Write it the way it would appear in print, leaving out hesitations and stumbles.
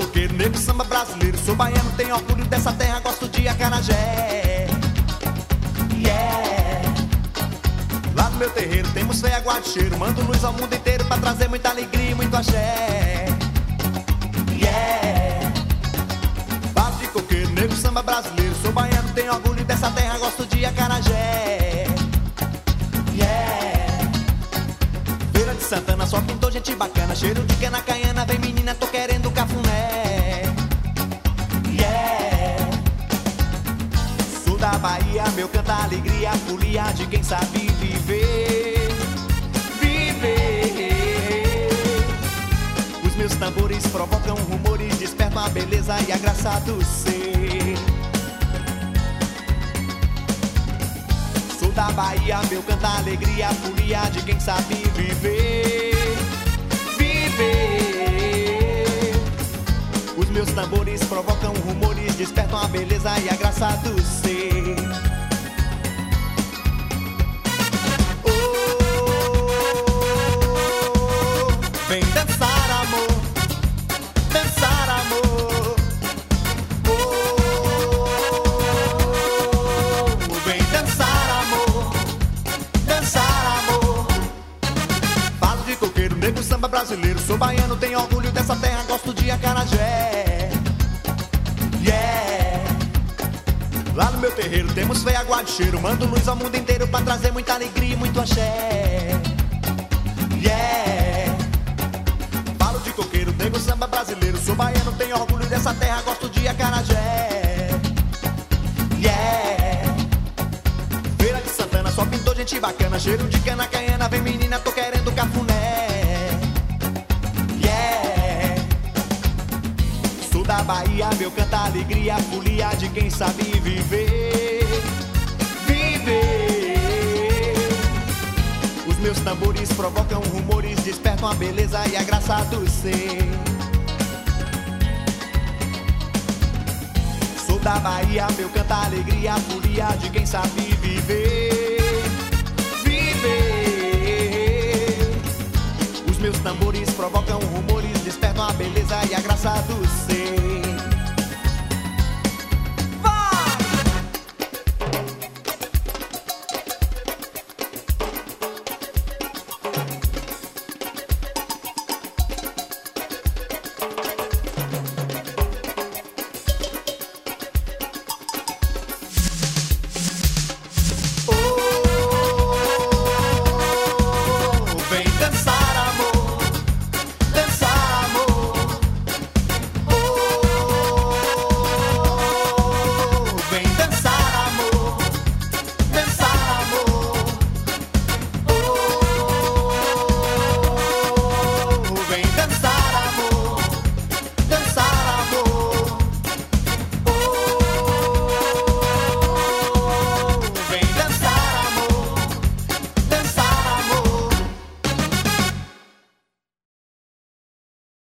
coqueiro, negro, samba brasileiro. Sou baiano, tenho orgulho dessa terra, gosto de acarajé. Yeah. Lá no meu terreiro temos fé, aguarde cheiro. Mando luz ao mundo inteiro pra trazer muita alegria e muito axé. Yeah. Base de coqueiro, negro, samba brasileiro. Sou baiano, tenho orgulho dessa terra, gosto de acarajé. Yeah. Feira de Santana, só pintou gente bacana. Cheiro de cana caiana, vem menina, tô querendo cafuné. Yeah. Sul da Bahia, meu canta alegria, folia de quem sabe viver. Viver. Os meus tambores provocam rumores, despertam a beleza e a graça do ser. Sul da Bahia, meu canta alegria, folia de quem sabe viver. Viver. Os meus tambores provocam rumores, despertam a beleza e a graça do ser. Oh, vem dançar, amor, dançar, amor. Oh, vem dançar, amor, dançar, amor. Falo de coqueiro, negro, samba brasileiro. Sou baiano, tenho orgulho dessa terra, gosto de acarajé. Yeah. Lá no meu terreiro temos fé, aguarde cheiro. Mando luz ao mundo inteiro pra trazer muita alegria e muito axé. Yeah. Falo de coqueiro, negro, samba brasileiro. Sou baiano, tenho orgulho dessa terra, gosto de acarajé. Yeah. Feira de Santana, só pintou gente bacana. Cheiro de cana caiana, vem menina, tô querendo cafuné. Yeah. Sul da Bahia, meu canta alegria, folia de quem sabe viver. Viver. Os meus tambores provocam rumores, despertam a beleza e a graça do ser. Sul da Bahia, meu canta alegria, folia de quem sabe viver. Viver. Os meus tambores provocam rumores, despertam a beleza e a graça do